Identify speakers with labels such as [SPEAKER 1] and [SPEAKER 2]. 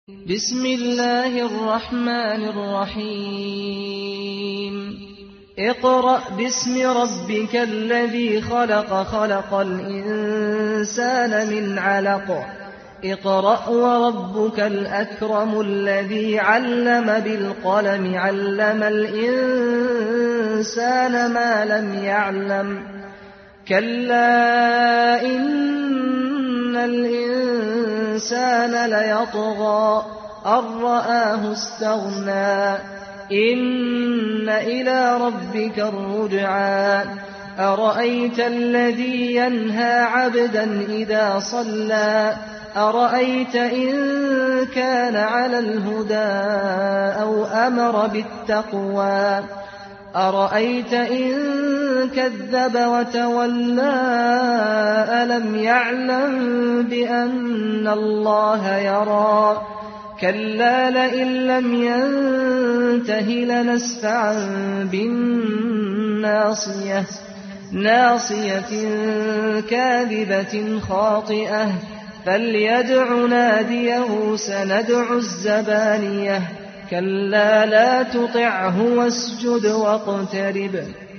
[SPEAKER 1] بسم الله الرحمن الرحيم اقرأ باسم ربك الذي خلق خلق الإنسان من علق اقرأ وربك الأكرم الذي علم بالقلم علم الإنسان ما لم يعلم كلا إن الإنسان ليطغى أن رآه استغنى إن إلى ربك الرجعى أرأيت الذي ينهى عبدا إذا صلى أرأيت إن كان على الهدى أو أمر بالتقوى أرأيت إن كذب وتولى ألم يعلم بأن الله يرى كلا لئن لم ينته لنسفعا بالناصية ناصية كاذبة خاطئة فليدع ناديه سندع الزبانية كلا لا تطعه واسجد واقترب